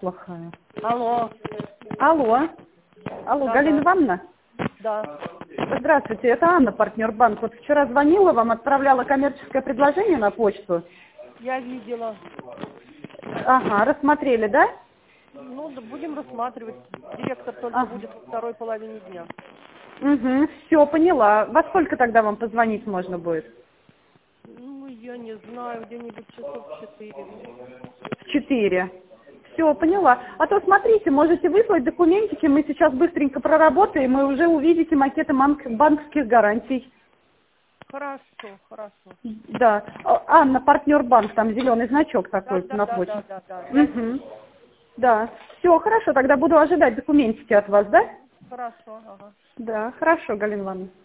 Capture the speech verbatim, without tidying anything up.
плохая. Алло. Алло. Алло, Да, Галина да. Ивановна? Да. Здравствуйте, это Анна, партнер банк. Вот вчера звонила вам, отправляла коммерческое предложение на почту. Я видела. Ага, рассмотрели, да? Ну, да, будем рассматривать. Директор только Ага. будет во второй половине дня. Угу, все, поняла. Во сколько тогда вам позвонить можно будет? Ну, я не знаю, где-нибудь часов в четыре. В четыре. Все, поняла. А то смотрите, можете выслать документики, мы сейчас быстренько проработаем, и уже увидите макеты банк- банковских гарантий. Хорошо, хорошо. Да. А- Анна, партнер банк, там зеленый значок Да, такой да, на да, почте. да, да, да. Я Угу. вижу. Да. Все, хорошо, тогда буду ожидать документики от вас, да? Хорошо, ага. Да, хорошо, Галина Ивановна.